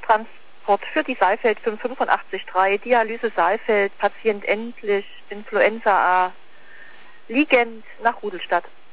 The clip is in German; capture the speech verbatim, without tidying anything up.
Transport für die Saalfeld fünf fünfundachtzig drei, Dialyse Saalfeld, Patient endlich, Influenza A, liegend nach Rudolstadt.